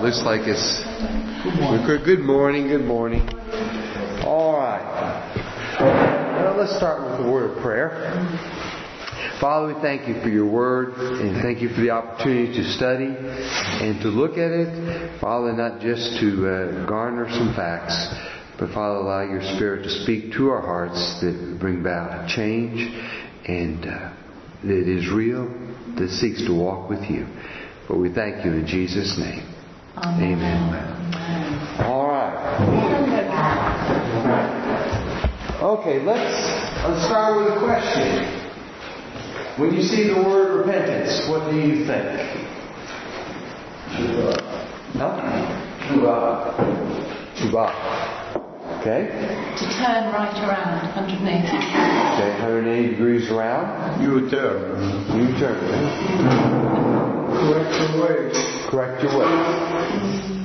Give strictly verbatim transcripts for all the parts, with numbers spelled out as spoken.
looks like it's... Good morning, good morning. All right. Well, let's start with the word of prayer. Father, we thank you for your word, and thank you for the opportunity to study and to look at it. Father, not just to uh, garner some facts, but Father, allow your Spirit to speak to our hearts that bring about change and uh, that is real, that seeks to walk with you. But we thank you in Jesus' name. Amen. Amen. All right. Okay, let's, let's start with a question. When you see the word repentance, what do you think? No? Tshuva. Tshuva. Okay. To turn right around, one hundred eighty. Okay, one hundred eighty degrees around. U-turn. U-turn. Correct your ways. Correct your ways.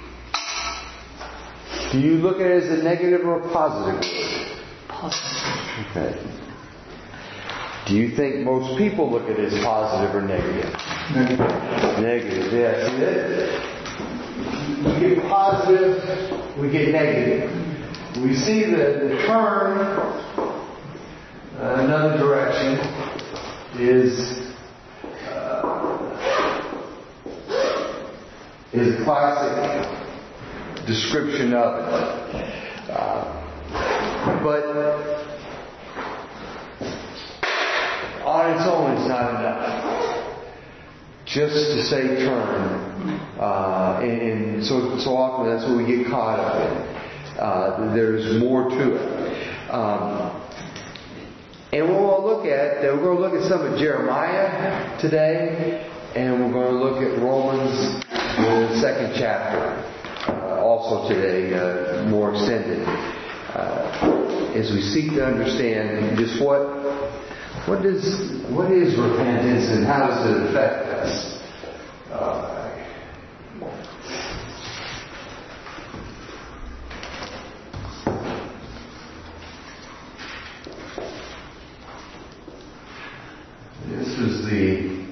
Do you look at it as a negative or a positive word? Positive. Okay. Do you think most people look at it as positive or negative? Negative. Negative, yeah. See that? We get positive, we get negative. We see the, the turn uh, another direction is uh, is a classic description of it. Uh, but on its own, it's not enough. Just to say turn. Uh, and, and so, so often that's what we get caught up in. Uh, there's more to it. Um, and what we'll look at, we're going to look at some of Jeremiah today, and we're going to look at Romans, the second chapter, uh, also today, uh, more extended, uh, as we seek to understand just what What is what is repentance and how does it affect us? Uh, this is the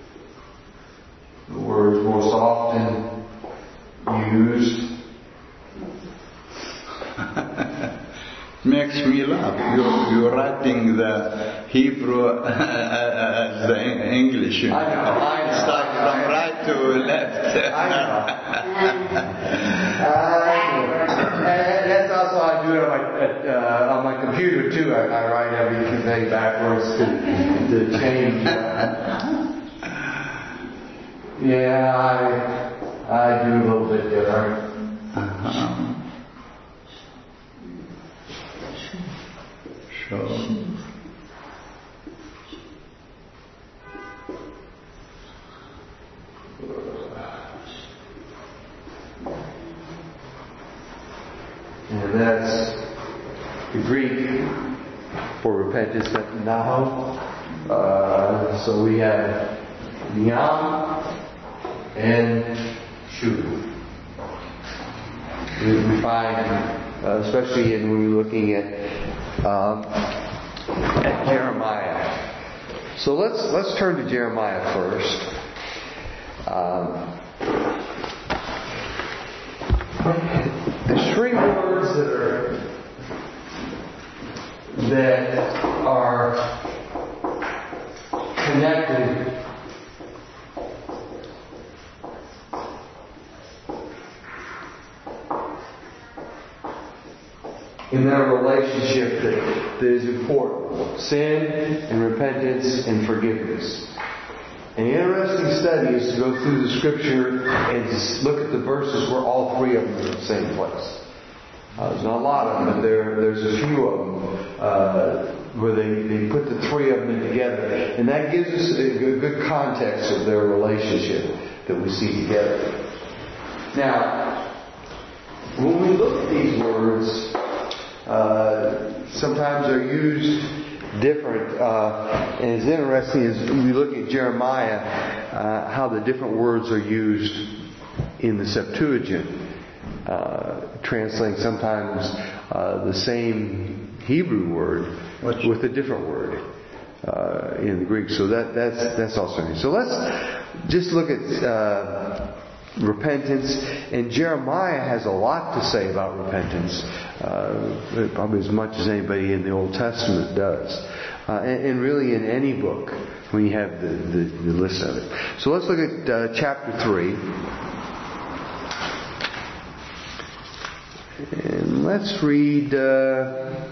the word most often used. Makes me laugh. You're, you're writing the Hebrew as the English. I know. I know. Start from right to left. I know. I know. And that's also how I do it on my uh, on my computer too. I, I write everything backwards to to change. Uh, yeah, I I do a little bit different. Uh-huh. Sure. And that's the Greek for repentance, naho. Uh, so we have yam and shu. We, we find, uh, especially in, when we're looking at um, at Jeremiah. So let's let's turn to Jeremiah first. Um, the three words that are that are connected in their relationship that, that is important: sin and repentance and forgiveness. An interesting study is to go through the Scripture and to look at the verses where all three of them are in the same place. Uh, there's not a lot of them, but there, there's a few of them uh, where they, they put the three of them together. And that gives us a good, good context of their relationship that we see together. Now, when we look at these words, uh, sometimes they're used different. Uh, and it's interesting as we look at Jeremiah, uh, how the different words are used in the Septuagint. Uh, translating sometimes uh, the same Hebrew word Which? with a different word uh, in the Greek. So that that's that's also new. So let's just look at uh, repentance. And Jeremiah has a lot to say about repentance, uh, probably as much as anybody in the Old Testament does. Uh, and, and really in any book when you have the, the, the list of it. So let's look at uh, chapter three. And let's read... Uh,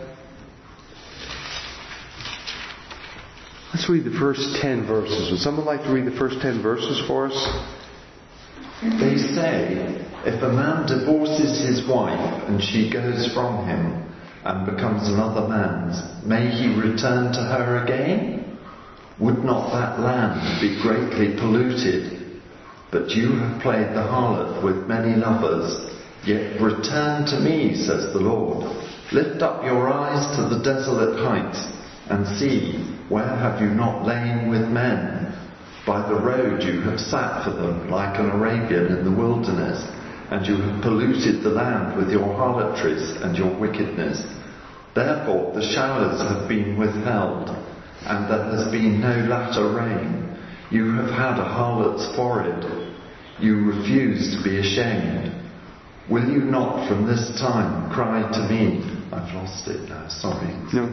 let's read the first ten verses. Would someone like to read the first ten verses for us? They say, if a man divorces his wife and she goes from him and becomes another man's, may he return to her again? Would not that land be greatly polluted? But you have played the harlot with many lovers. Yet return to me, says the Lord. Lift up your eyes to the desolate heights and see, where have you not lain with men? By the road you have sat for them like an Arabian in the wilderness, and you have polluted the land with your harlotries and your wickedness. Therefore the showers have been withheld, and there has been no latter rain. You have had a harlot's forehead. You refuse to be ashamed. Will you not from this time cry to me? I've lost it now, sorry. No.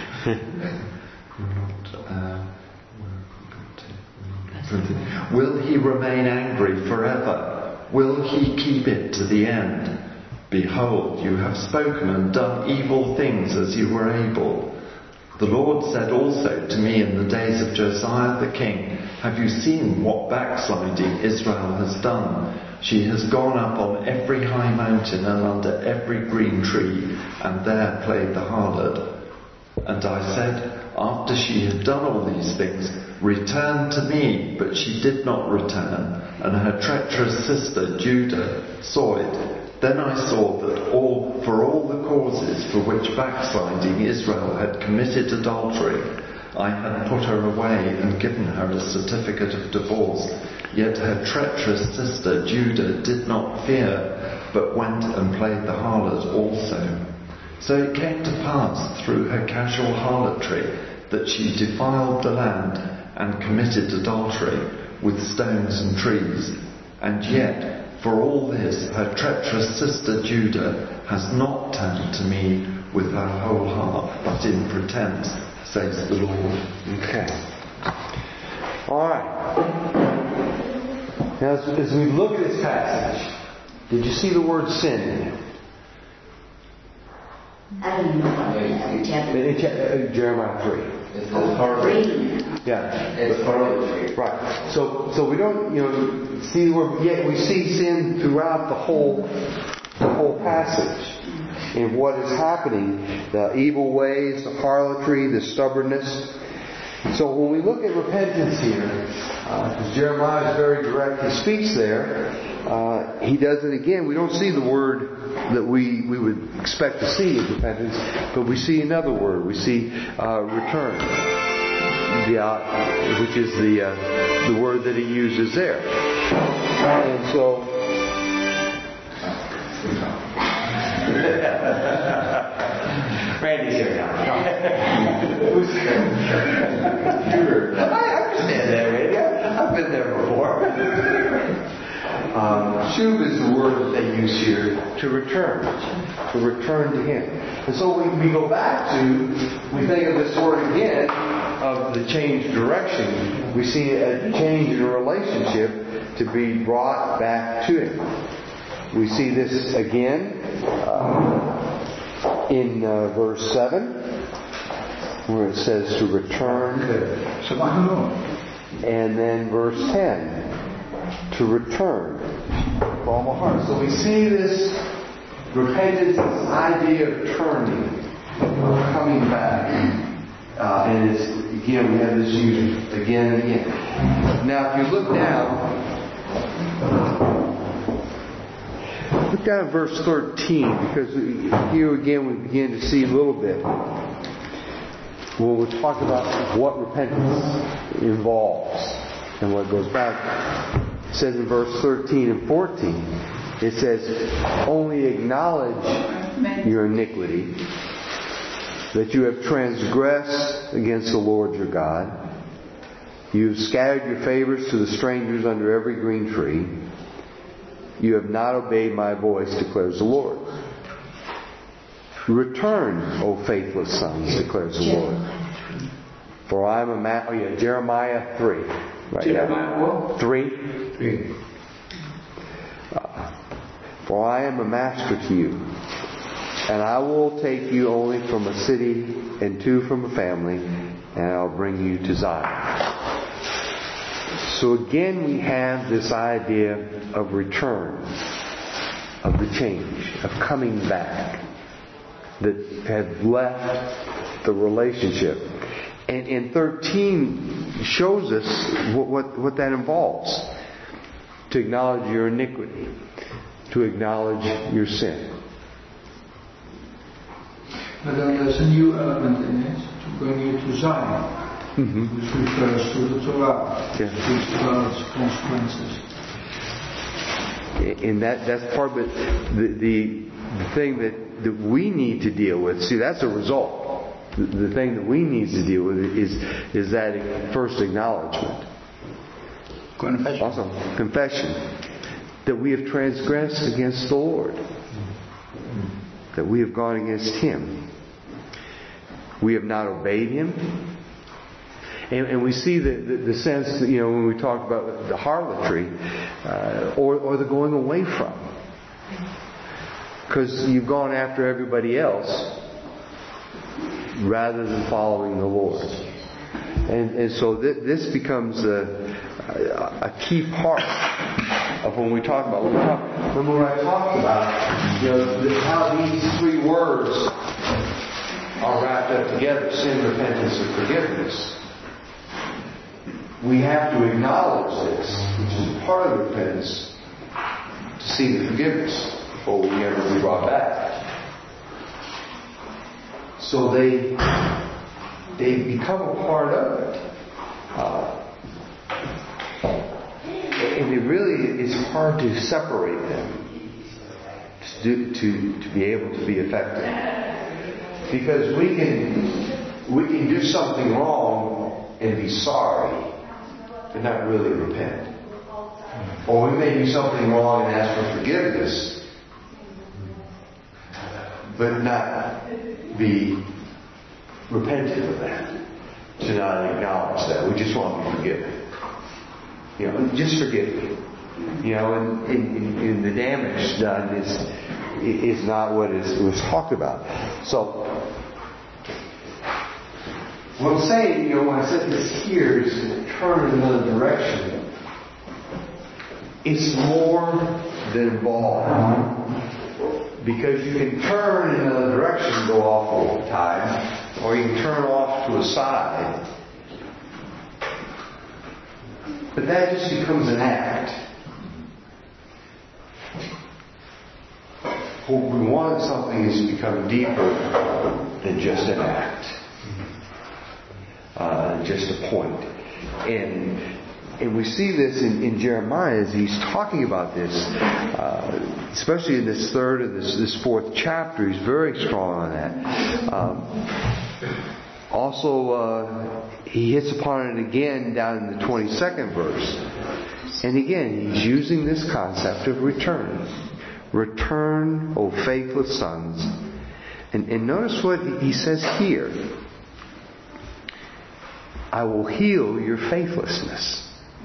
uh, Will he remain angry forever? Will he keep it to the end? Behold, you have spoken and done evil things as you were able. The Lord said also to me in the days of Josiah the king, have you seen what backsliding Israel has done? She has gone up on every high mountain and under every green tree, and there played the harlot. And I said, after she had done all these things, return to me, but she did not return, and her treacherous sister Judah saw it. Then I saw that all, for all the causes for which backsliding Israel had committed adultery, I had put her away and given her a certificate of divorce. Yet her treacherous sister Judah did not fear, but went and played the harlot also. So it came to pass through her casual harlotry that she defiled the land and committed adultery with stones and trees. And yet, for all this, her treacherous sister Judah has not turned to me with her whole heart, but in pretense, says the Lord. Okay. All right. Now, as, as we look at this passage, did you see the word sin in it? I don't know. In uh, Jeremiah three. It's harlotry. Yeah. It's harlotry. Right. So, so we don't, you know, see the word. Yet we see sin throughout the whole, the whole passage. In what is happening, the evil ways, the harlotry, the stubbornness. So when we look at repentance here, uh, because Jeremiah is very direct, he speaks there. Uh, he does it again. We don't see the word that we, we would expect to see in repentance, but we see another word. We see uh, return, the, uh, which is the uh, the word that he uses there. And so, Randy's here now. I understand that, Randy. I've been there before. Um, shub is the word that they use here to return, to return to Him. And so we, we go back to, we think of this word again, of the change of direction. We see a change in a relationship to be brought back to Him. We see this again uh, in uh, verse seven, where it says to return. And then verse ten. To return with all my heart. So we see this repentance, this idea of turning, of coming back. Uh, and it's, again, we have this used again and again. Now, if you look down, look down at verse thirteen, because here again we begin to see a little bit when we talk about what repentance involves and what goes back. It says in verse thirteen and fourteen, it says, only acknowledge your iniquity, that you have transgressed against the Lord your God. You have scattered your favors to the strangers under every green tree. You have not obeyed my voice, declares the Lord. Return, O faithless sons, declares the Lord. For I am a man. Oh yeah, Jeremiah three. Right. Jeremiah what? Three. Three. Uh, For I am a master to you, and I will take you only from a city and two from a family, and I'll bring you to Zion. So again we have this idea of return, of the change, of coming back, that had left the relationship. And, and thirteen shows us what, what, what that involves. To acknowledge your iniquity, to acknowledge your sin. Maar dan is een nieuw element in it, to bring you to Zion, Mm-hmm. which refers to the Torah, Yeah. which as well its consequences. And that, that's part of it. The, the, the thing that, that we need to deal with, see, that's a result. The, the thing that we need to deal with is, is that first acknowledgement. Confession. Also, confession. That we have transgressed against the Lord. That we have gone against Him. We have not obeyed Him. And, and we see the, the, the sense that, you know, when we talk about the harlotry, uh, or, or the going away from. Because you've gone after everybody else rather than following the Lord. And, and so th- this becomes a, a, a key part of when we talk about. When we talk, remember when I talked about, you know, the, how these three words are wrapped up together: sin, repentance, and forgiveness. We have to acknowledge this, which is part of repentance, to see the forgiveness before we ever be brought back. So they they become a part of it. Uh, and it really is hard to separate them to, do, to, to be able to be effective. Because we can, we can do something wrong and be sorry, but not really repent. Or we may do something wrong and ask for forgiveness, but not be repentant of that, to not acknowledge that. We just want to be forgiven. You know, just forgive me. You know, and, and, and the damage done is is not what is was talked about. So, what I'm saying, you know, when I said this here is to turn in another direction, it's more than involved. Because you can turn in another direction and go off all the time, or you can turn off to a side. But that just becomes an act. What we want something is to become deeper than just an act. Uh, just a point. And and we see this in, in Jeremiah as he's talking about this, uh, especially in this third and this, this fourth chapter. He's very strong on that. Um, also, uh, he hits upon it again down in the twenty-second verse. And again, he's using this concept of return. Return, O faithless sons. And, and notice what he says here. I will heal your faithlessness.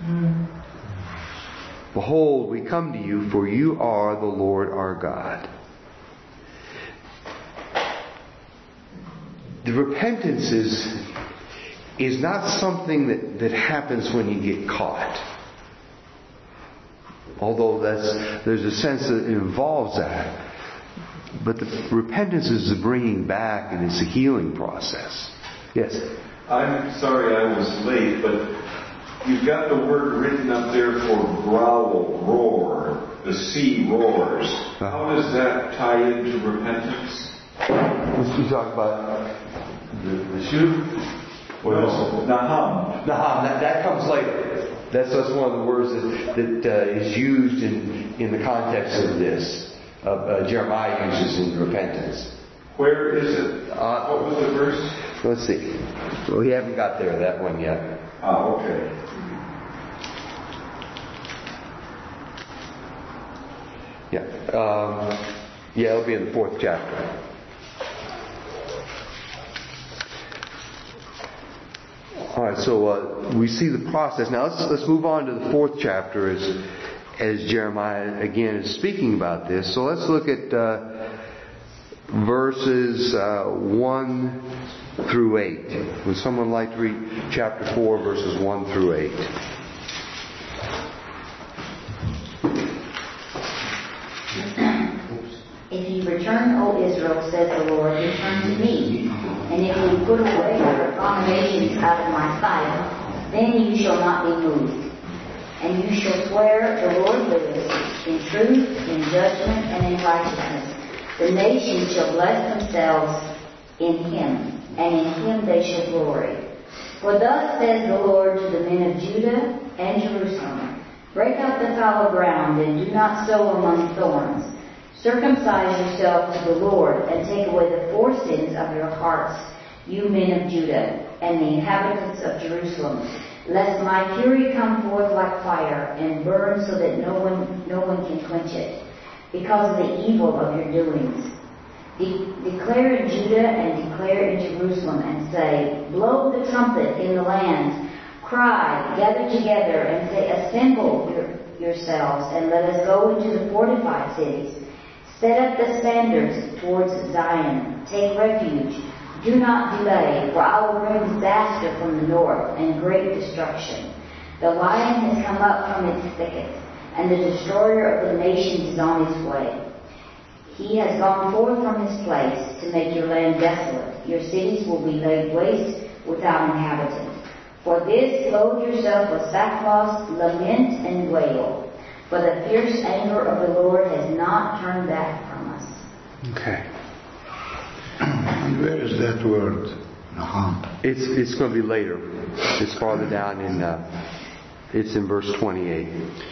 Behold, we come to you, for you are the Lord our God. The repentance is, is not something that, that happens when you get caught. Although that's, there's a sense that it involves that. But the repentance is the bringing back and it's a healing process. Yes? I'm sorry I was late, but you've got the word written up there for growl, roar. The sea roars. How does that tie into repentance? You talk about the, the shoe? No, naham. Naham, that, that comes later. That's, that's one of the words that, that uh, is used in, in the context of this. Uh, uh, Jeremiah uses in repentance. Where is it? Uh, what was the verse? Let's see. Well, we haven't got there, that one yet. Ah, okay. Yeah. Um, yeah, it'll be in the fourth chapter. All right, so uh, we see the process. Now let's let's move on to the fourth chapter as as Jeremiah again is speaking about this. So let's look at uh, verses uh, one through eight. Would someone like to read chapter four, verses one through eight? If ye return, O Israel, says the Lord, return to me. And if ye put away your abominations out of my sight, then you shall not be moved. And you shall swear, the Lord lives, in truth, in judgment, and in righteousness. The nations shall bless themselves in him, and in him they shall glory. For thus says the Lord to the men of Judah and Jerusalem, break up the fallow ground, and do not sow among thorns. Circumcise yourself to the Lord, and take away the foresins of your hearts, you men of Judah, and the inhabitants of Jerusalem, lest my fury come forth like fire, and burn so that no one no one can quench it, because of the evil of your doings. De- declare in Judah and declare in Jerusalem, and say, blow the trumpet in the land, cry, gather together, and say, assemble your, yourselves, and let us go into the fortified cities. Set up the standards towards Zion. Take refuge. Do not delay, for I will bring disaster from the north and great destruction. The lion has come up from its thicket, and the destroyer of the nations is on his way. He has gone forth from his place to make your land desolate. Your cities will be laid waste without inhabitant. For this, clothe yourself with sackcloth, lament and wail. For the fierce anger of the Lord has not turned back from us. Okay. And where is that word? Naham. It's it's going to be later. It's farther down in. Uh, it's in verse twenty-eight.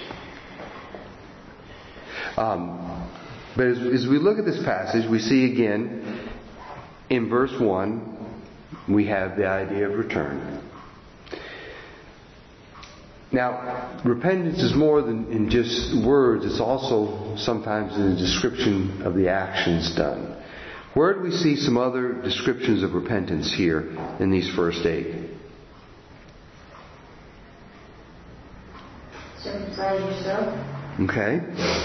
Um, but as, as we look at this passage, we see again in verse one we have the idea of return. Now, repentance is more than in just words. It's also sometimes in the description of the actions done. Where do we see some other descriptions of repentance here in these first eight? Circumcise yourself. Okay.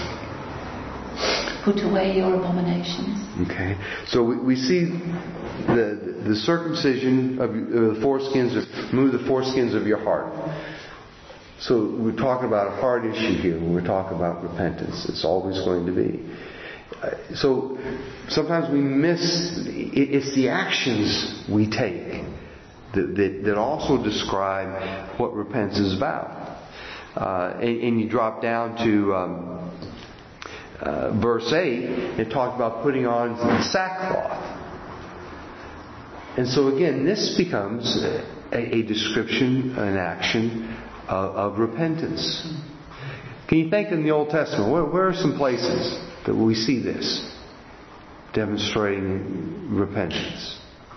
Put away your abominations. Okay. So we, we see the the circumcision of uh, the foreskins, of, remove the foreskins of your heart. So we're talking about a hard issue here when we're talking about repentance. It's always going to be. Uh, so sometimes we miss, it, it's the actions we take that, that, that also describe what repentance is about. Uh, and, and you drop down to um, uh, verse eight, it talks about putting on sackcloth. And so again, this becomes a, a description, an action Of, of repentance. Can you think in the Old Testament, where, where are some places that we see this demonstrating repentance?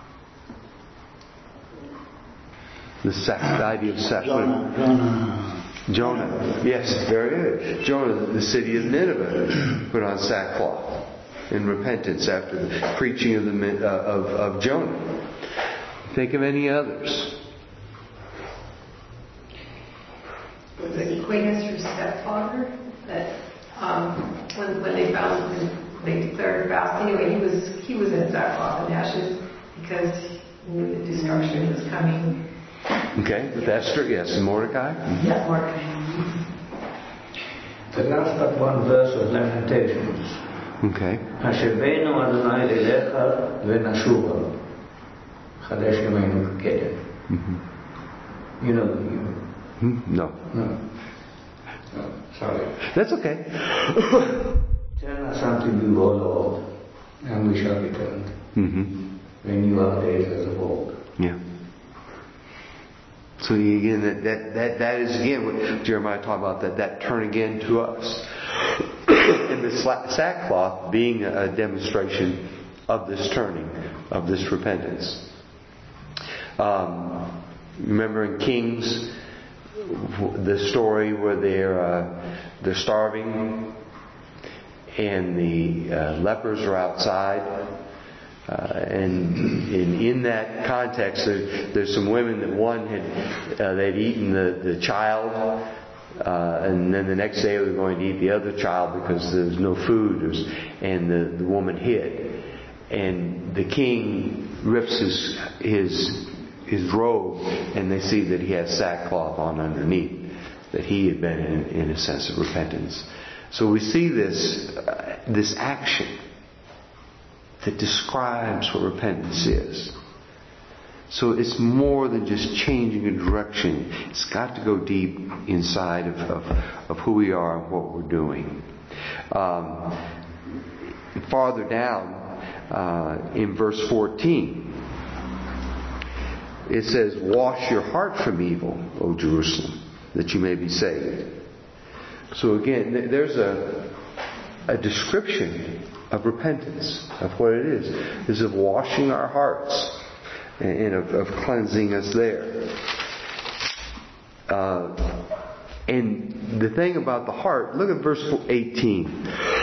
The, sac, the idea of sacrifice. Jonah. Jonah. Yes, very good. Jonah, the city of Nineveh, put on sackcloth in repentance after the preaching of, the, uh, of, of Jonah. Think of any others. The Aquinas' stepfather, that um, when when they found him, they declared a fast. Anyway, he was he was in sackcloth and ashes because he knew that destruction was coming. Okay, with Esther, yes, and Mordecai. Mm-hmm. Yeah, Mordecai. The last but one verse of Lamentations. Okay. השבנו אדוני אליך ונשובה חדש ימינו כקדם. You know the you. No. No. No. Sorry. That's okay. Turn us unto you, O Lord, and we shall be turned. Mm-hmm. Renew our days as of old. Yeah. So again, that, that, that, that is again what Jeremiah talked about, that, that turn again to us. And the sackcloth being a demonstration of this turning, of this repentance. Um, remember in Kings, the story where they're uh, they're starving, and the uh, lepers are outside. Uh, and in, in that context, there, there's some women that one had uh, they'd eaten the, the child, uh, and then the next day they were going to eat the other child because there was no food, there was, and the, the woman hid. And the king rips his his his robe, and they see that he has sackcloth on underneath, that he had been in, in a sense of repentance. So we see this uh, this action that describes what repentance is. So it's more than just changing a direction. It's got to go deep inside of, of, of who we are and what we're doing. Um, farther down uh, in verse fourteen, it says, "Wash your heart from evil, O Jerusalem, that you may be saved." So again, there's a, a description of repentance, of what it is. Is of washing our hearts and of, of cleansing us there. Uh, and the thing about the heart, look at verse eighteen.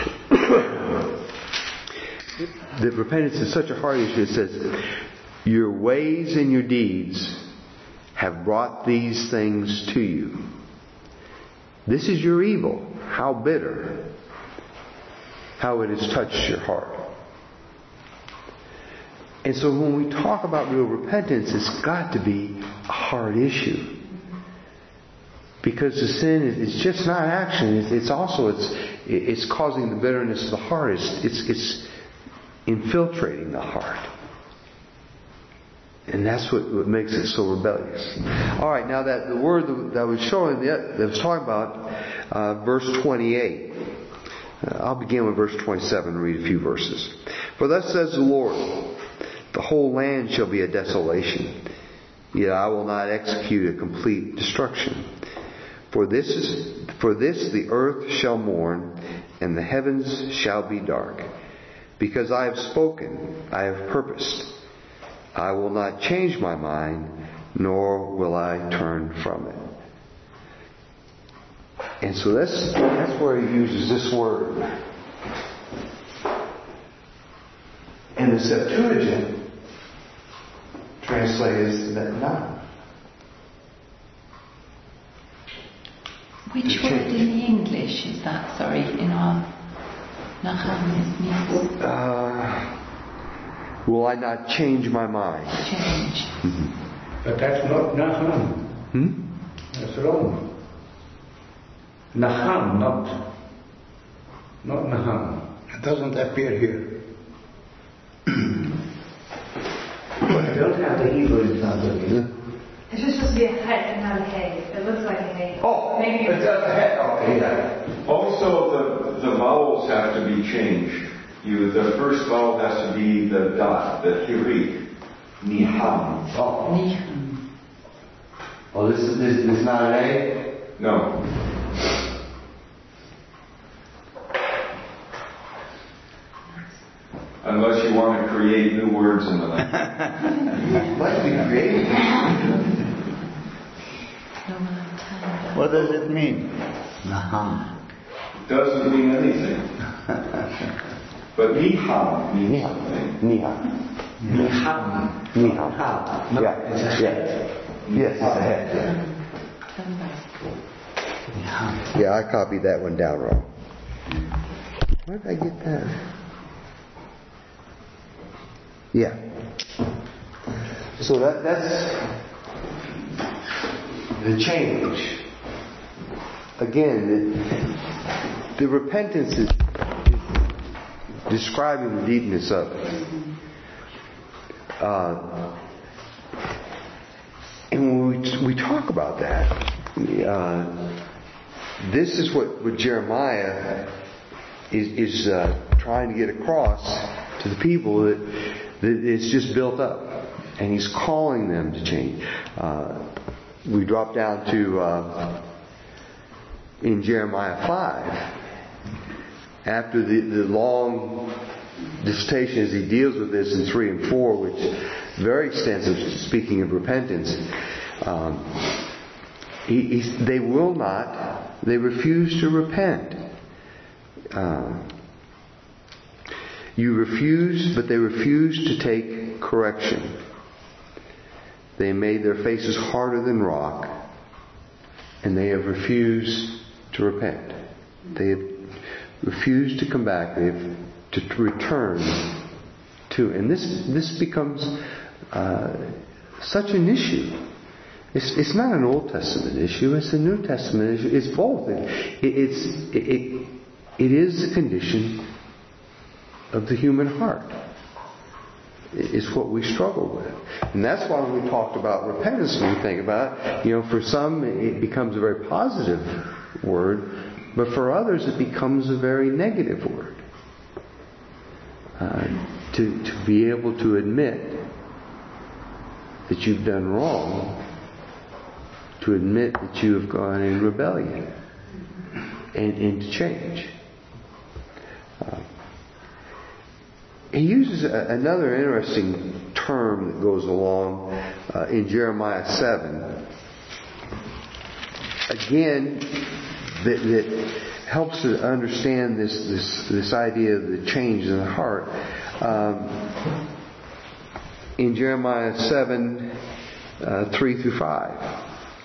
That repentance is such a hard issue. It says, "Your ways and your deeds have brought these things to you. This is your evil. How bitter. How it has touched your heart." And so when we talk about real repentance, it's got to be a hard issue. Because the sin is just not action. It's also it's it's causing the bitterness of the heart. It's it's, it's infiltrating the heart. And that's what, what makes it so rebellious. All right, now that the word that I was showing, that I was talking about, uh, verse twenty-eight. Uh, I'll begin with verse twenty-seven and read a few verses. "For thus says the Lord, the whole land shall be a desolation, yet I will not execute a complete destruction. For this is, for this the earth shall mourn, and the heavens shall be dark. Because I have spoken, I have purposed. I will not change my mind, nor will I turn from it." And so that's, that's where he uses this word. And the Septuagint translates that not. Which word in the English is that? Sorry, in our Nahum means Uh, will I not change my mind? change. Mm-hmm. But that's not Nahum. Hmm? That's wrong. Nahum, not, not Nahum. It doesn't appear here. But I don't have the Hebrew in front of me. It's just supposed to be a het and not a hay. It looks like a hay. Oh, maybe it's a head. Okay, yeah. Also, the, the vowels have to be changed. You, the first vowel has to be the dot, the hirik, niham. Oh, Niham. oh this, is, this, this is not an A? No. Unless you want to create new words in the language. Let's be creative. No, well, I'm tired. What does it mean? Naham. Doesn't mean anything. But niham means Niham. something. Niham. Nahum. Niham. Nahum. Yeah. It's a Yeah. Yes, it's a head. Come back. Nahum. Yeah, I copied that one down wrong. Where did I get that? Yeah. So that that's the change. Again, the, the repentance is, is describing the deepness of it. Uh, and when we, we talk about that, uh, this is what, what Jeremiah is, is uh, trying to get across to the people, that, that it's just built up. And he's calling them to change. Uh, we drop down to uh, in Jeremiah five. After the, the long dissertation as he deals with this in three and four, which is very extensive, speaking of repentance, um, he, he, they will not, they refuse to repent. Uh, You refused, but they refused to take correction. They made their faces harder than rock, and they have refused to repent. They have refused to come back. They have to return to. And this this becomes uh, such an issue. It's, it's not an Old Testament issue. It's a New Testament issue. It's both. It, it, it's, it, it, it is the condition of the human heart. It's what we struggle with. And that's why when we talked about repentance, when we think about it, you know, for some it becomes a very positive word, but for others it becomes a very negative word. Uh, to, to be able to admit that you've done wrong, to admit that you have gone in rebellion, and, and to change. Uh, He uses a, another interesting term that goes along uh, in Jeremiah seven. Again, that, that helps to understand this, this, this idea of the change in the heart. Um, in Jeremiah seven, uh, three through five.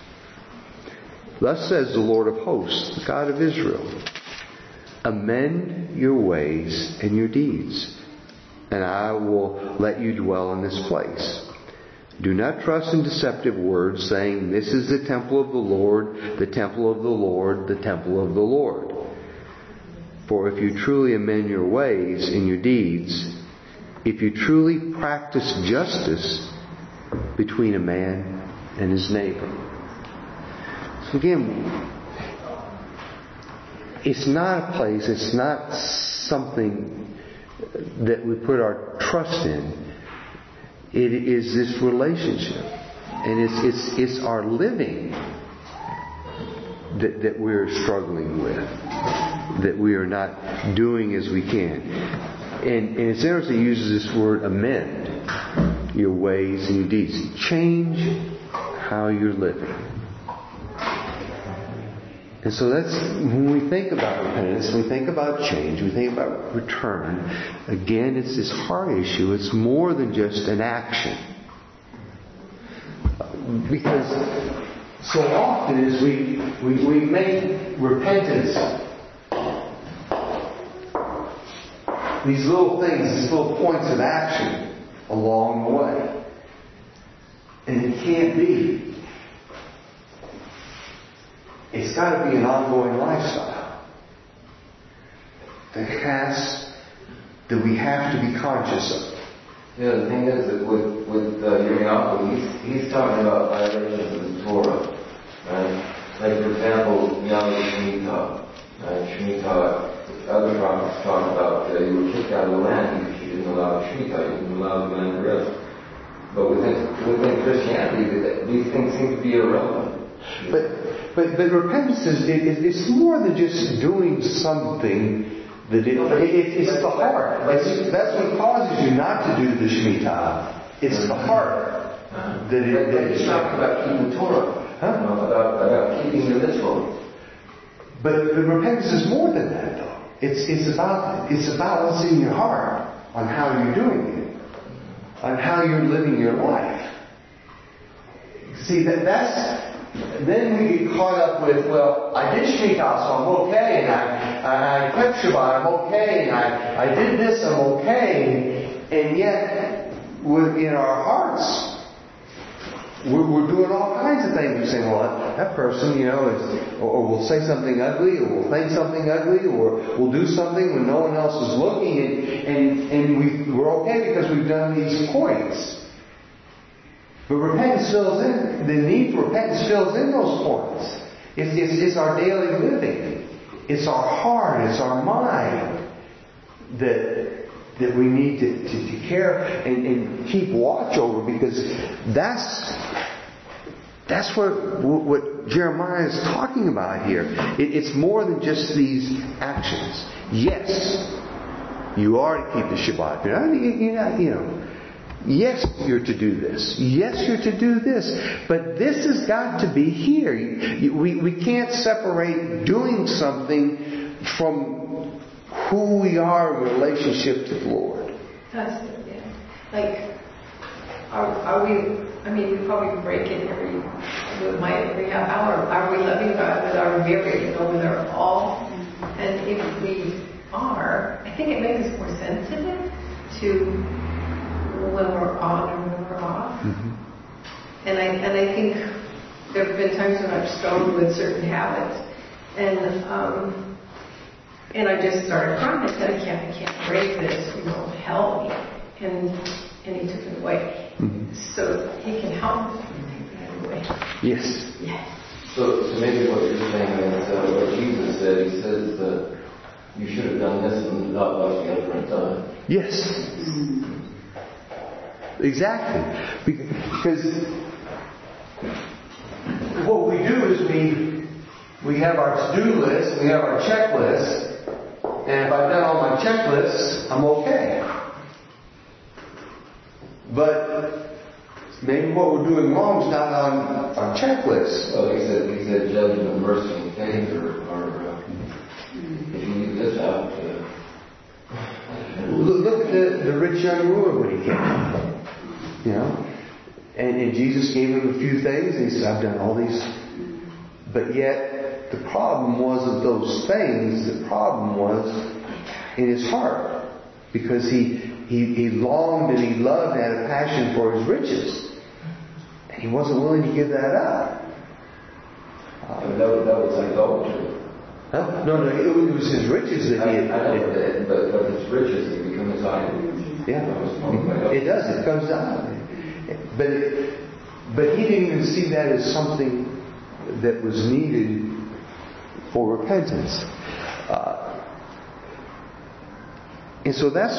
Thus says the Lord of hosts, the God of Israel, amend your ways and your deeds, and I will let you dwell in this place. Do not trust in deceptive words, saying, this is the temple of the Lord, the temple of the Lord, the temple of the Lord. For if you truly amend your ways and your deeds, if you truly practice justice between a man and his neighbor. So again, it's not a place, it's not something that we put our trust in. It is this relationship, and it's it's it's our living that that we're struggling with, that we are not doing as we can. And, and it's interesting he uses this word amend your ways and your deeds. Change how you're living. And so that's, when we think about repentance, we think about change, we think about return, again, it's this heart issue. It's more than just an action. Because so often as we, we, we make repentance these little things, these little points of action along the way. And it can't be. It's got to be an ongoing lifestyle that has, that we have to be conscious of. Yeah, the thing is that with, with uh, Yirmiyahu, he's, he's talking about violations of the Torah, right? Like, for example, you know, the Shemitah, right? Shemitah, other prophets talk about uh, you were kicked out of the land because you didn't allow Shemitah, you didn't allow the land to rest. But within, within Christianity, these things seem to be irrelevant. But But, but repentance is it, it's more than just doing something that it, it, it's the heart. It's, that's what causes you not to do the Shemitah. It's the heart that it. But, but he's talking about keeping Torah, huh? You know, about, about keeping the mitzvot. But, but repentance is more than that, though. It's it's about it's about what's in your heart, on how you're doing it, on how you're living your life. See, that that's. Then we get caught up with, well, I did Shemitah, so I'm okay, and I, I kept Shabbat, I'm okay, and I, I did this, I'm okay, and yet, within our hearts, we're, we're doing all kinds of things. We're saying, well, that person, you know, is, or, or we'll say something ugly, or we'll think something ugly, or we'll do something when no one else is looking, and, and, and we, we're okay because we've done these points. But repentance fills in, the need for repentance fills in those points. It's, it's, it's our daily living. It's our heart, it's our mind that that we need to, to, to care and, and keep watch over, because that's that's what what Jeremiah is talking about here. It, it's more than just these actions. Yes, you are to keep the Shabbat. You're not, you're not, you know. Yes, you're to do this. Yes, you're to do this. But this has got to be here. We, we can't separate doing something from who we are in relationship to the Lord. That's it, yeah. Like, are, are we, I mean, we probably break it every, we might every half hour. Are we loving God with our very, you know, with our all? And if we are, I think it makes us more sensitive to when we're on and when we're off. Mm-hmm. And I and I think there have been times when I've struggled with certain habits, and um, and I just started crying. I said, I can't, I can't break this. You know, help me. And and He took it away. Mm-hmm. So He can help us take that away. Yes. Yes. So, so maybe what you're saying is uh, what Jesus said. He says that you should have done this and not watched the other and done it. Yes. Exactly. Because what we do is we we have our to-do list, we have our checklist, and if I've done all my checklists, I'm okay. But maybe what we're doing wrong is not on our checklist. Well, he said, he said judgment, mercy, and faith are, are uh, if you leave this out, uh, Look, look at the, the rich young ruler when he came. You know? And, and Jesus gave him a few things, and he said, I've done all these. But yet, the problem wasn't those things, the problem was in his heart. Because he, he, he longed and he loved and had a passion for his riches. And he wasn't willing to give that up. Uh, that, that was idolatry. Huh? No, no, it was his riches that he had. I, I know that, but, but his riches have become his idol. Yeah, it does. It comes down. But it, but he didn't even see that as something that was needed for repentance. Uh, and so that's,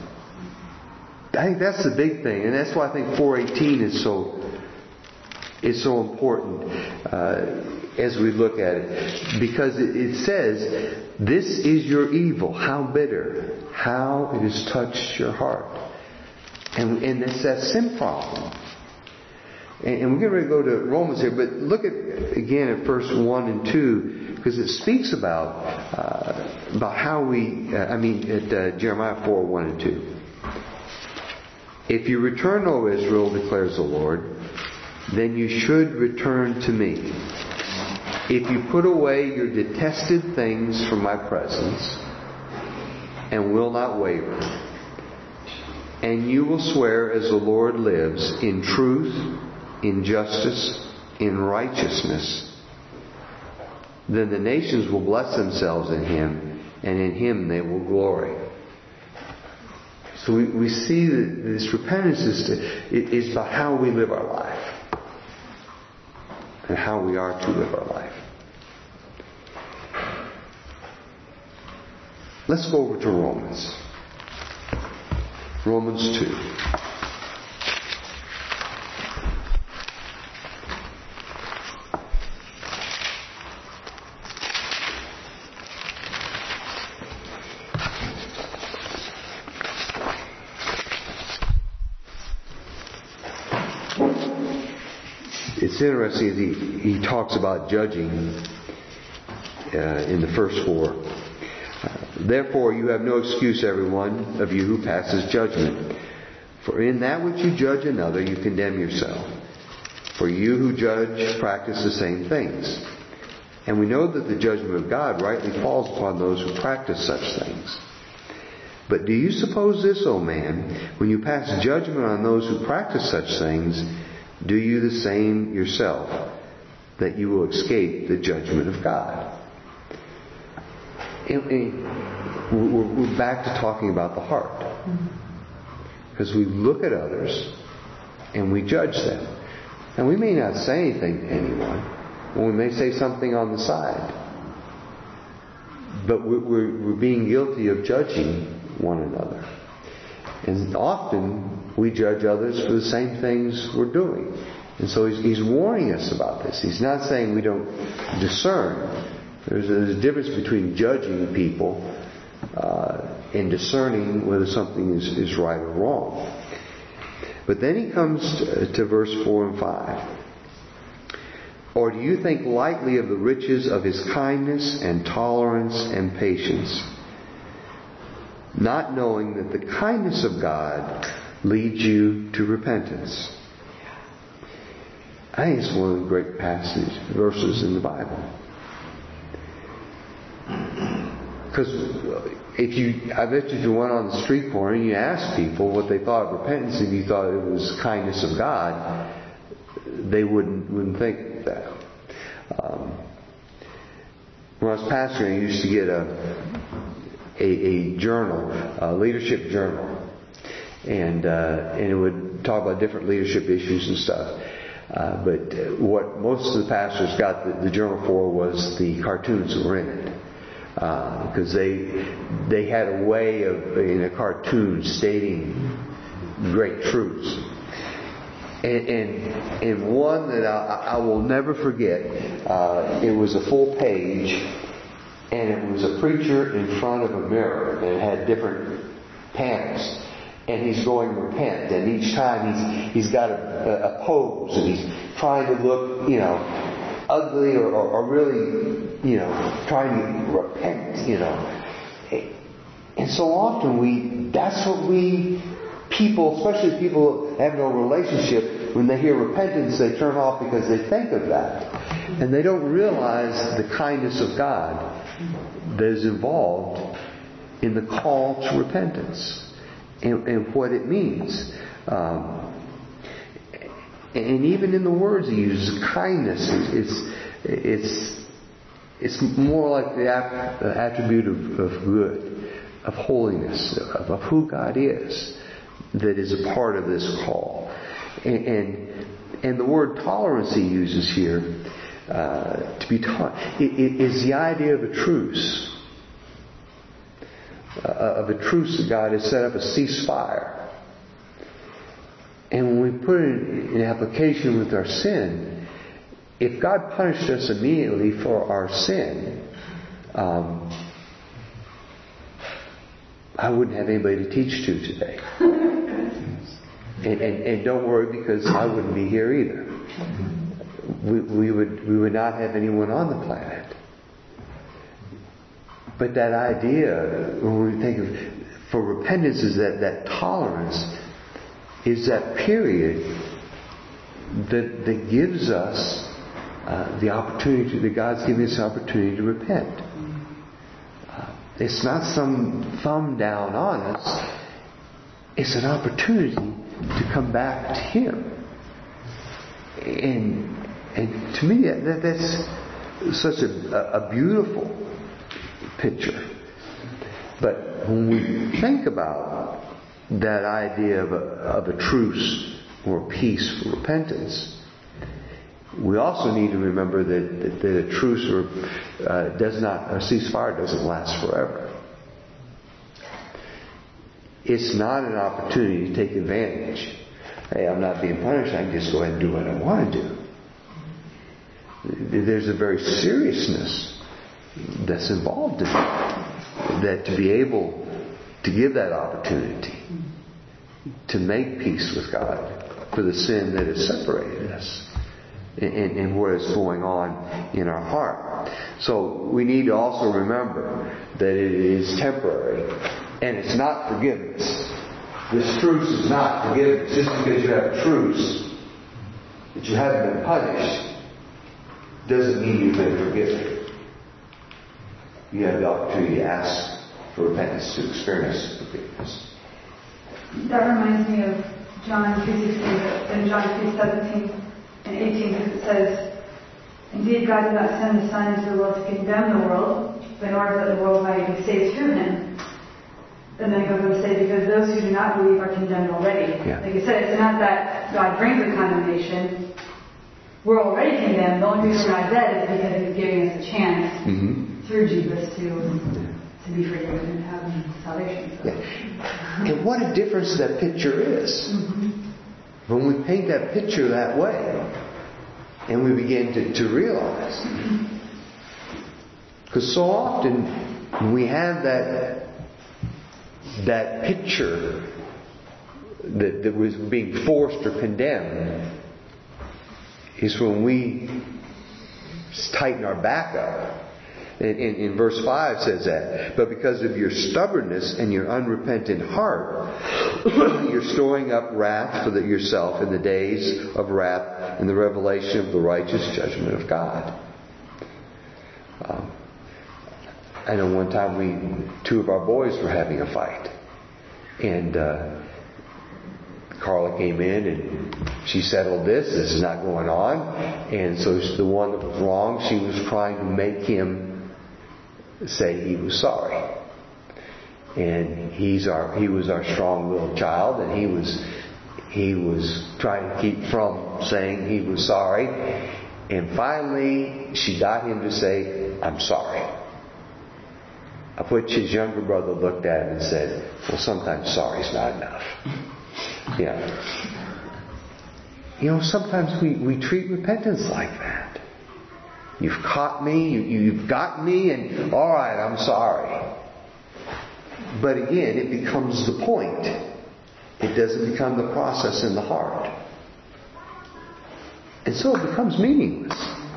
I think that's the big thing, and that's why I think four eighteen is so is so important uh, as we look at it, because it, it says, "This is your evil. How bitter! How it has touched your heart." And, and it's that sin problem. And, and we're getting ready to go to Romans here, but look at again at verse one and two, because it speaks about uh, about how we. Uh, I mean, at uh, Jeremiah four one and two. If you return, O Israel, declares the Lord, then you should return to me. If you put away your detested things from my presence, and will not waver, and you will swear as the Lord lives, in truth, in justice, in righteousness, then the nations will bless themselves in Him, and in Him they will glory. So we, we see that this repentance is, to, it, is about how we live our life. And how we are to live our life. Let's go over to Romans. Romans two. It's interesting that he, he talks about judging uh, in the first four. Uh, Therefore you have no excuse, every one of you who passes judgment. For in that which you judge another, you condemn yourself. For you who judge practice the same things. And we know that the judgment of God rightly falls upon those who practice such things. But do you suppose this, O man, when you pass judgment on those who practice such things, do you the same yourself, that you will escape the judgment of God? And, and we're, we're back to talking about the heart. Because we look at others and we judge them. And we may not say anything to anyone, or we may say something on the side. But we're, we're, we're being guilty of judging one another. And often we judge others for the same things we're doing. And so he's, he's warning us about this. He's not saying we don't discern. There's a, there's a difference between judging people uh, and discerning whether something is, is right or wrong. But then he comes to, to verse four and five. Or do you think lightly of the riches of His kindness and tolerance and patience, not knowing that the kindness of God leads you to repentance. I think it's one of the great passages, verses in the Bible. Because if you, I bet you if you went on the street corner and you asked people what they thought of repentance, and you thought it was kindness of God, they wouldn't wouldn't think that. Um, when I was pastoring, I used to get a a, a journal, a leadership journal, and uh, and it would talk about different leadership issues and stuff. Uh, but what most of the pastors got the, the journal for was the cartoons that were in it. Because uh, they they had a way of, in a cartoon, stating great truths. And, and, and one that I, I will never forget, uh, it was a full page, and it was a preacher in front of a mirror, and it had different panels. And he's going to repent, and each time he's he's got a, a pose, and he's trying to look, you know, ugly or, or, or really, you know, trying to repent, you know. And so often we, that's what we, people, especially people that have no relationship, when they hear repentance, they turn off because they think of that. And they don't realize the kindness of God that is involved in the call to repentance and, and what it means. Um, And even in the words he uses, kindness, it's it's it's more like the attribute of, of good, of holiness, of, of who God is, that is a part of this call. And and, and the word tolerance he uses here, uh, to be taught, it, it is the idea of a truce, uh, of a truce that God has set up, a ceasefire. And when we put it in application with our sin, if God punished us immediately for our sin, um, I wouldn't have anybody to teach to today. and, and, and don't worry, because I wouldn't be here either. We, we would we would not have anyone on the planet. But that idea, when we think of, for repentance, is that, that tolerance, is that period that that gives us uh, the opportunity, that God's giving us the opportunity to repent. Uh, it's not some thumb down on us. It's an opportunity to come back to Him. And and to me, that that's such a, a beautiful picture. But when we think about that idea of a, of a truce or peace for repentance, we also need to remember that, that, that a truce or uh, does not, a ceasefire doesn't last forever. It's not an opportunity to take advantage. Hey, I'm not being punished, I can just go ahead and do what I want to do. There's a very seriousness that's involved in that, that to be able to give that opportunity to make peace with God for the sin that has separated us and, and what is going on in our heart. So we need to also remember that it is temporary, and it's not forgiveness. This truce is not forgiveness. Just because you have a truce, that you haven't been punished, doesn't mean you've been forgiven. You have the opportunity to ask for repentance, to experience forgiveness. That reminds me of John three sixteen, in John three seventeen and eighteen, because it says, "Indeed, God did not send the Son into the world to condemn the world, but in order that the world might be saved through Him." And then it goes on to say, because those who do not believe are condemned already. Yeah. Like I said, it's not that God brings the condemnation. We're already condemned. The only reason we're not dead is because He's giving us a chance mm-hmm. through Jesus to to be forgiven and have salvation. So. Yeah. And what a difference that picture is. Mm-hmm. When we paint that picture that way, and we begin to, to realize. Because so often when we have that that picture that, that was being forced or condemned, is when we tighten our back up In, in, in verse five says that. But because of your stubbornness and your unrepentant heart, you're storing up wrath for the, yourself in the days of wrath and the revelation of the righteous judgment of God. Um, I know one time we, two of our boys were having a fight. And uh, Carla came in and she settled this. This is not going on. And so the one that was wrong, she was trying to make him say he was sorry. And he's our he was our strong-willed child, and he was he was trying to keep from saying he was sorry. And finally she got him to say, "I'm sorry." Of which his younger brother looked at him and said, "Well, sometimes sorry's not enough." Yeah. You know, sometimes we, we treat repentance like that. You've caught me, you, you've got me, and all right, I'm sorry. But again, it becomes the point. It doesn't become the process in the heart. And so it becomes meaningless.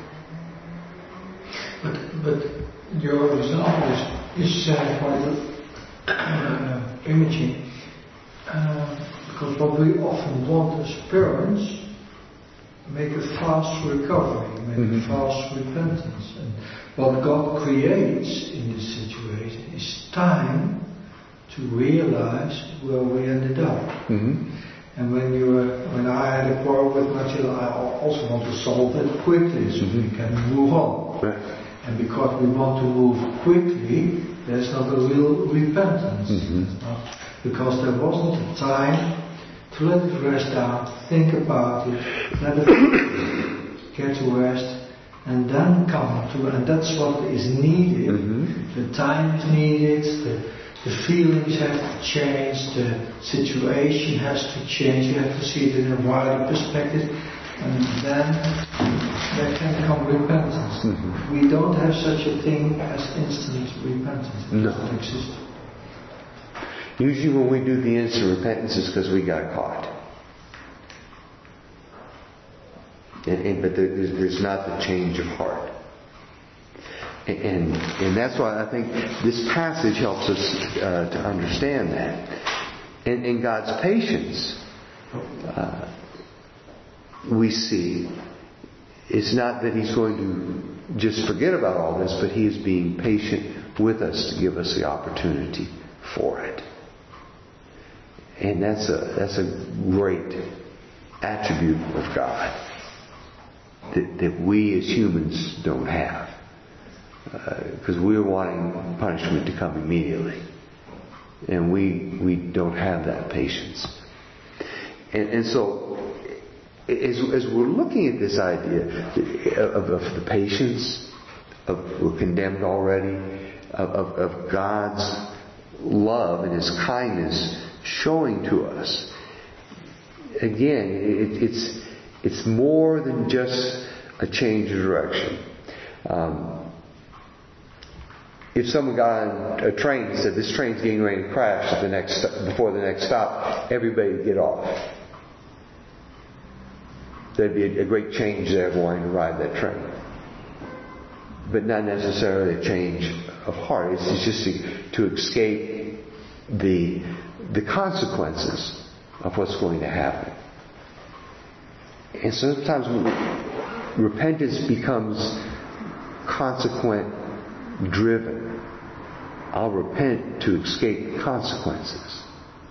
But, but your example is, is uh, quite uh, imaging. Uh, because what we often want as parents, make a fast recovery, make mm-hmm. a fast repentance. And what God creates in this situation is time to realize where we ended up. Mm-hmm. And when you, uh, when I had a quarrel with my children, I also want to solve it quickly so mm-hmm. we can move on. Right. And because we want to move quickly, there's not a real repentance. Mm-hmm. Not, because there wasn't a time to let it rest down, think about it, let it get to rest, and then come to, and that's what is needed. Mm-hmm. The time is needed, the, the feelings have to change, the situation has to change, you have to see it in a wider perspective, and then there can come repentance. Mm-hmm. We don't have such a thing as instant repentance. It no. doesn't exist. Usually when we do the instant repentance, it's because we got caught. And, and, but there's, there's not the change of heart. And, and, and that's why I think this passage helps us uh, to understand that. And, and God's patience, uh, we see, it's not that He's going to just forget about all this, but He is being patient with us to give us the opportunity for it. And that's a that's a great attribute of God that, that we as humans don't have. Because uh, we're wanting punishment to come immediately. And we we don't have that patience. And, and so, as, as we're looking at this idea of, of the patience, of we're condemned already, of, of, of God's love and His kindness showing to us. Again, it, it's it's more than just a change of direction. Um, if someone got on a train and said, "This train's getting ready to crash at the next before the next stop," everybody would get off. There'd be a, a great change there of wanting to ride that train, but not necessarily a change of heart. It's, it's just to, to escape the the consequences of what's going to happen. And sometimes repentance becomes consequent driven. I'll repent to escape consequences.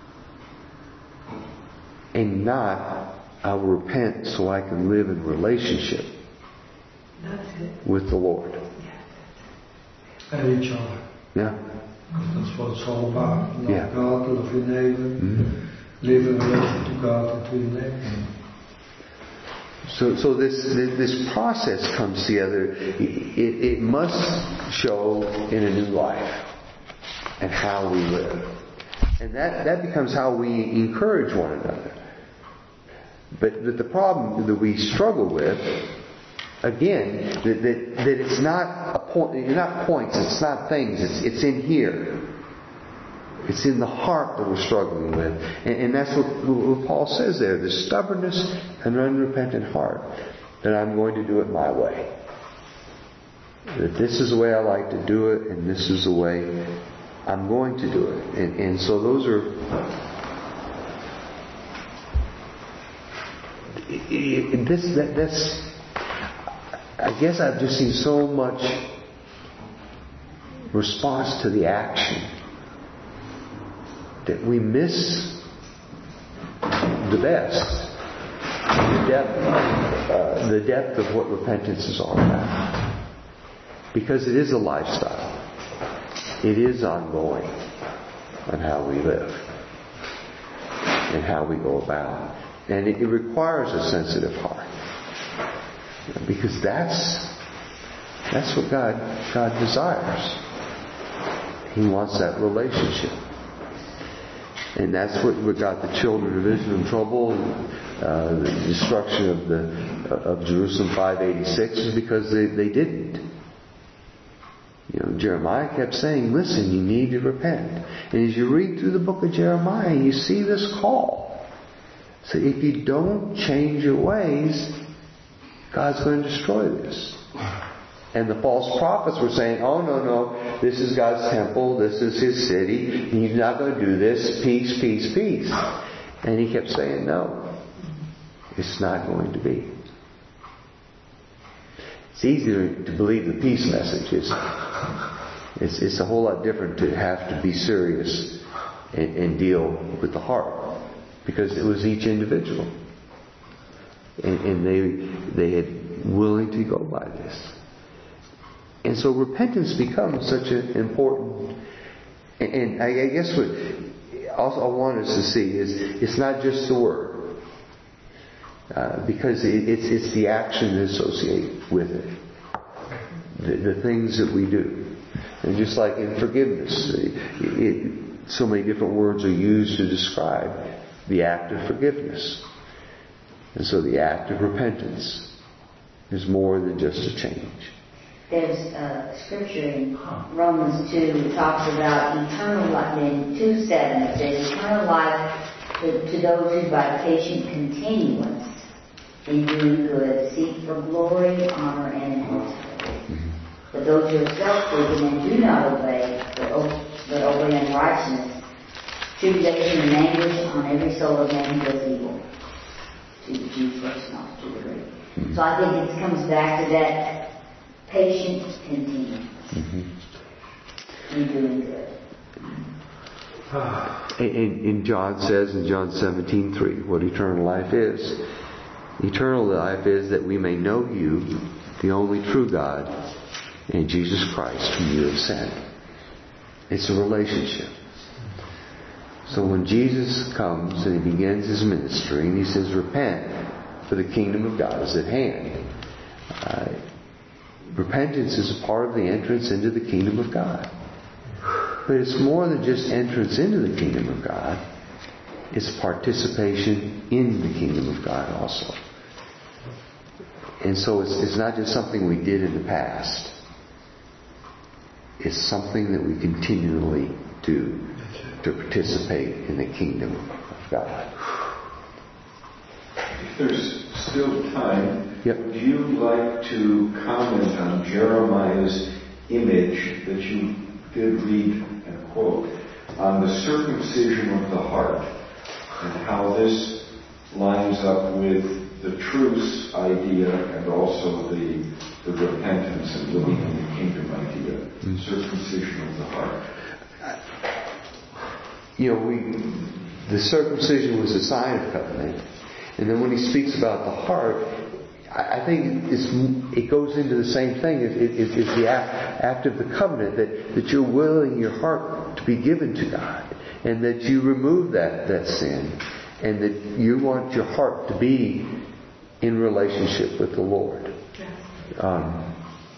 And not, I will repent so I can live in relationship with the Lord. And each other. Yeah. Because that's what it's all about. Love yeah. God, love your neighbor, mm-hmm. live in relation to God and to your neighbor. Mm-hmm. So, so this this process comes together. It, it must show in a new life and how we live, and that that becomes how we encourage one another. But, but the problem that we struggle with, again, that, that, that it's not a point, it's not points, it's not things, it's it's in here. It's in the heart that we're struggling with. And, and that's what, what Paul says there, the stubbornness and unrepentant heart, that I'm going to do it my way. That this is the way I like to do it, and this is the way I'm going to do it. And, and so those are... This, that, that's... I guess I've just seen so much response to the action that we miss the best, the depth, uh, the depth of what repentance is all about. Because it is a lifestyle. It is ongoing on how we live and how we go about. And it, it requires a sensitive heart. Because that's that's what God God desires. He wants that relationship. And that's what, what got the children of Israel in trouble. Uh, the destruction of the of Jerusalem five eighty-six is because they, they didn't. You know, Jeremiah kept saying, listen, you need to repent. And as you read through the book of Jeremiah, you see this call. So if you don't change your ways, God's going to destroy this. And the false prophets were saying, oh, no, no, this is God's temple, this is His city, He's not going to do this, peace, peace, peace. And He kept saying, no, it's not going to be. It's easier to believe the peace message. It's, it's, it's a whole lot different to have to be serious and, and deal with the heart. Because it was each individual. And, and they they had willing to go by this. And so repentance becomes such an important... And, and I, I guess what also I want us to see is it's not just the word. Uh, because it, it's it's the action associated with it. The, the things that we do. And just like in forgiveness, it, it, so many different words are used to describe the act of forgiveness. And so the act of repentance is more than just a change. There's a scripture in Romans two that talks about eternal life. In two seven it says, eternal life to, to those who by patient continuance in doing good seek for glory, honor, and immortality. But those who are self-seeking and do not obey, but, but obey unrighteousness, tribulation and anguish on every soul of man who does evil. To the Jews first, not to the Greek. So I think it comes back to that patient continuance mm-hmm. in doing good. And, and John says in John seventeen three what eternal life is. Eternal life is that we may know you, the only true God, and Jesus Christ whom you have sent. It's a relationship. So when Jesus comes and He begins His ministry and He says, repent, for the kingdom of God is at hand. Uh, repentance is a part of the entrance into the kingdom of God. But it's more than just entrance into the kingdom of God. It's participation in the kingdom of God also. And so it's, it's not just something we did in the past. It's something that we continually do to participate in the kingdom of God. If there's still time, yep. would you like to comment on Jeremiah's image that you did read and quote on the circumcision of the heart and how this lines up with the truce idea and also the, the repentance and living in the kingdom idea, mm-hmm. circumcision of the heart? You know, we the circumcision was a sign of covenant. And then when he speaks about the heart, I think it's, it goes into the same thing. It, it, it's the act, act of the covenant that, that you're willing your heart to be given to God. And that you remove that, that sin. And that you want your heart to be in relationship with the Lord. Um,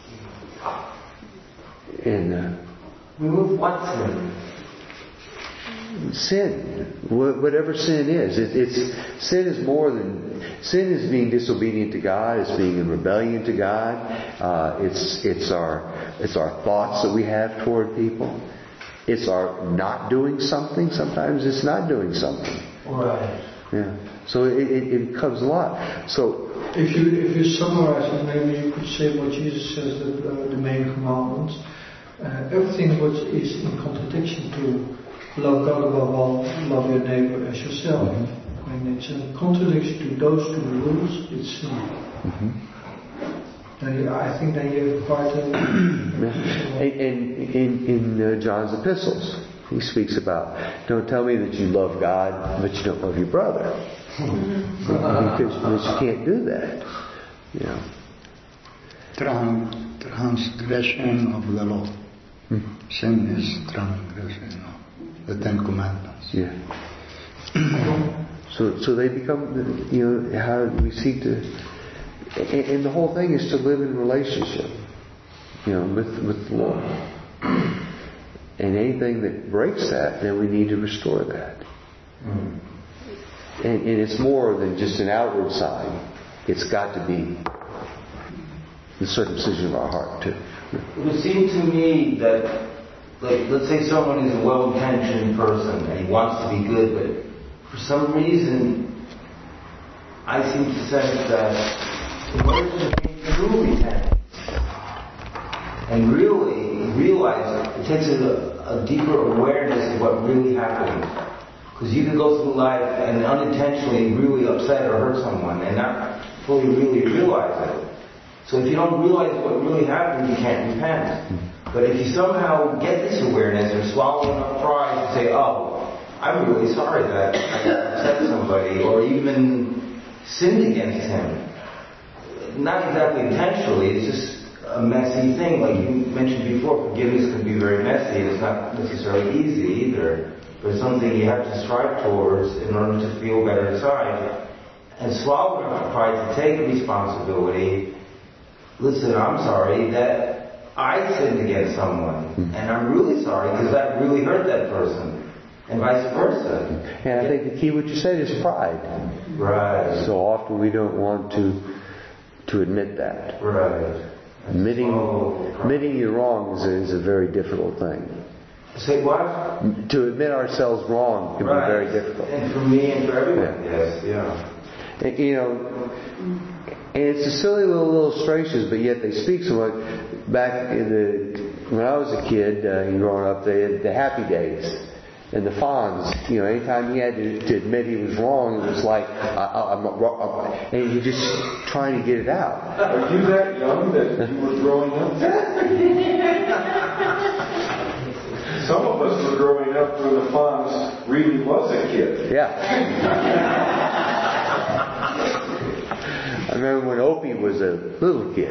and uh, remove what sin? Sin, whatever sin is, it, it's sin is more than sin is being disobedient to God. It's being in rebellion to God. Uh, it's it's our it's our thoughts that we have toward people. It's our not doing something. Sometimes it's not doing something. Right. Yeah. So it, it, it becomes a lot. So if you if you summarize it, maybe you could say what Jesus says that uh, the main commandments. Uh, everything which is in contradiction to love God above all, love your neighbor as yourself. Mm-hmm. When it's in contradiction to those two rules, it's sin. Mm-hmm. Then you, I think then you have quite a... yeah. And in, in uh, John's epistles, he speaks about, don't tell me that you love God, but you don't love your brother. Mm-hmm. because, because you can't do that. You know. Trans- transgression of the law. Mm-hmm. Sin is transgression of the Ten Commandments. Yeah. so, so they become, you know, how we seek to, and, and the whole thing is to live in relationship, you know, with with the Lord. And anything that breaks that, then we need to restore that. Mm-hmm. And, and it's more than just an outward sign. It's got to be the circumcision of our heart too. It would seem to me that, like, let's say someone is a well-intentioned person and he wants to be good, but for some reason, I seem to sense that in order to be true repentance and really realize it, it takes a, a deeper awareness of what really happened. Because you can go through life and unintentionally really upset or hurt someone and not fully really realize it. So if you don't realize what really happened, you can't repent. But if you somehow get this awareness or swallow enough pride to say, oh, I'm really sorry that I upset somebody or even sinned against him. Not exactly intentionally, it's just a messy thing. Like you mentioned before, forgiveness can be very messy and it's not necessarily easy either. But it's something you have to strive towards in order to feel better inside. And swallow enough pride to take responsibility. Listen, I'm sorry that I sinned against someone, and I'm really sorry because that really hurt that person, and vice versa. And I think the key, what you said, is pride. Right. So often we don't want to to admit that. Right. Admitting so admitting you're wrong is a, is a very difficult thing. Say what? To admit ourselves wrong can right. be very difficult. And for me and for everyone, yeah. yes, yeah. And, you know. And it's a silly little illustrations, but yet they speak so much. Back in the when I was a kid, uh, growing up, they had the Happy Days and the Fonz. You know, anytime he had to, to admit he was wrong, it was like I, I'm wrong, and he just trying to get it out. Are you that young that you were growing up? Some of us were growing up when the Fonz really was a kid. Yeah. I remember when Opie was a little kid.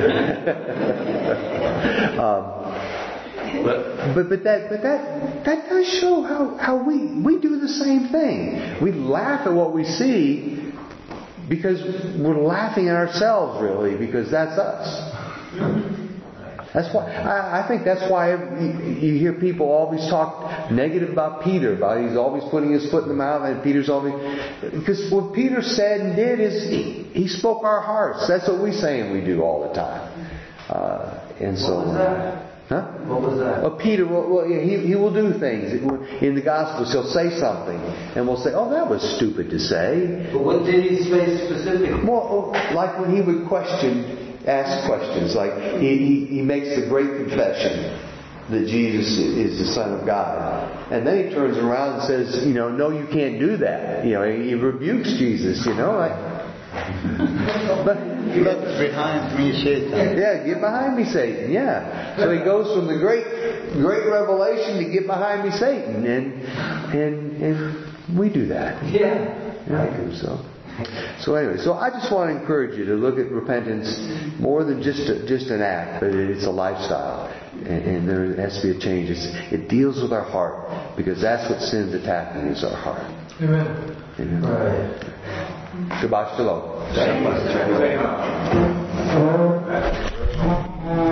um, but but but that but that that does show how, how we we do the same thing. We laugh at what we see because we're laughing at ourselves, really, because that's us. That's why I, I think that's why you hear people always talk negative about Peter, about he's always putting his foot in the mouth, and Peter's always because what Peter said and did is he, he spoke our hearts. That's what we say and we do all the time. Uh, and so, what was that? Huh? What was that? Well, Peter, will, well, he he will do things in the Gospels. He'll say something, and we'll say, "Oh, that was stupid to say." But what did he say specifically? Well, like when he would question. Ask questions like he, he, he makes the great confession that Jesus is the Son of God, and then he turns around and says, you know, no, you can't do that. You know, he rebukes Jesus. You know, like, but, get behind me, Satan. Yeah, get behind me, Satan. Yeah. So he goes from the great great revelation to get behind me, Satan, and and and we do that. Yeah, yeah I do so. So anyway, so I just want to encourage you to look at repentance more than just a, just an act, but it's a lifestyle, and, and there has to be a change. It's, it deals with our heart because that's what sin's attacking is our heart. Amen. Amen. Right. Shabbat shalom.